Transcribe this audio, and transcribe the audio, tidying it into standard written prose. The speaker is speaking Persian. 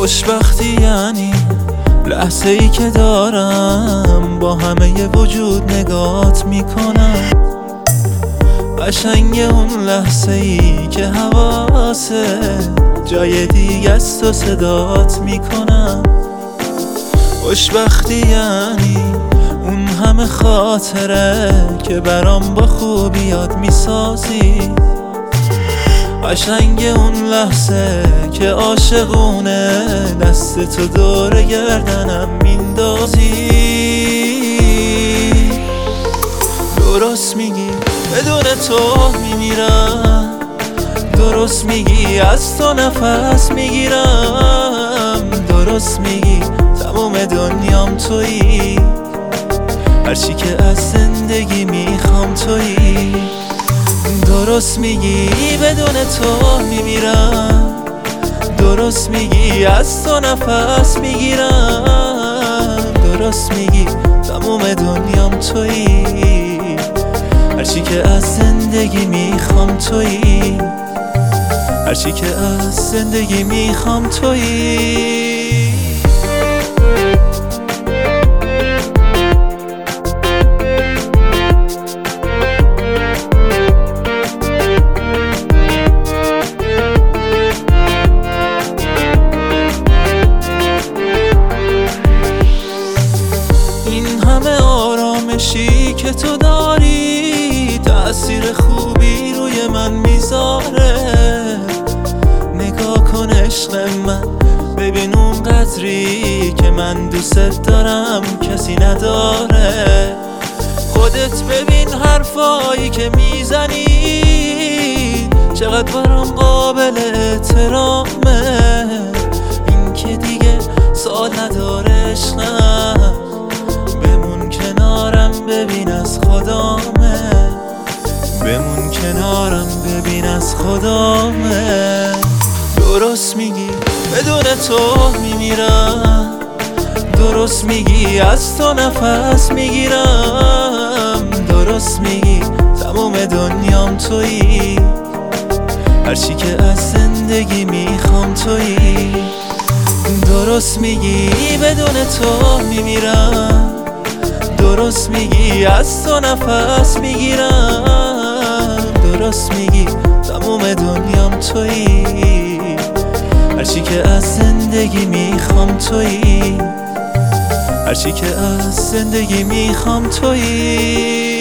خوشبختی یعنی لحظه ای که دارم با همه وجود نگات میکنم. قشنگ اون لحظه ای که حواسه جای دیگه است و صدات میکنم. خوشبختی یعنی اون همه خاطره که برام با خوبی یاد میسازی. قشنگ اون لحظه که عاشقونه دست تو دور گردنم میندازی. درست میگی بدون تو میمیرم، درست میگی از تو نفس میگیرم، درست میگی تمام دنیام تویی، هرچی که از زندگی میخوام تویی. درست میگی بدون تو میمیرم، درست میگی از تو نفس میگیرم، درست میگی تمام دنیام تویی، هرچی که از زندگی میخوام تویی، هرچی که از زندگی میخوام تویی. آرامشی که تو داری تأثیر خوبی روی من میذاره. نگاه کن عشق من، ببین اون قدری که من دوست دارم کسی نداره. خودت ببین حرفایی که میزنی چقدر برام قابل احترامه. این که دیگه سال نداره عشقم، بمون کنارم ببین از خدامه، بمون کنارم ببین از خدامه. درست میگی بدون تو میمیرم، درست میگی از تو نفس میگیرم، درست میگی تمام دنیام تویی، هرچی که از زندگی میخوام تویی. درست میگی بدون تو میمیرم، درست میگی از تو نفس میگیرم، درست میگی تمام دنیام تویی، هرچی که از زندگی میخوام تویی، هرچی که از زندگی میخوام تویی.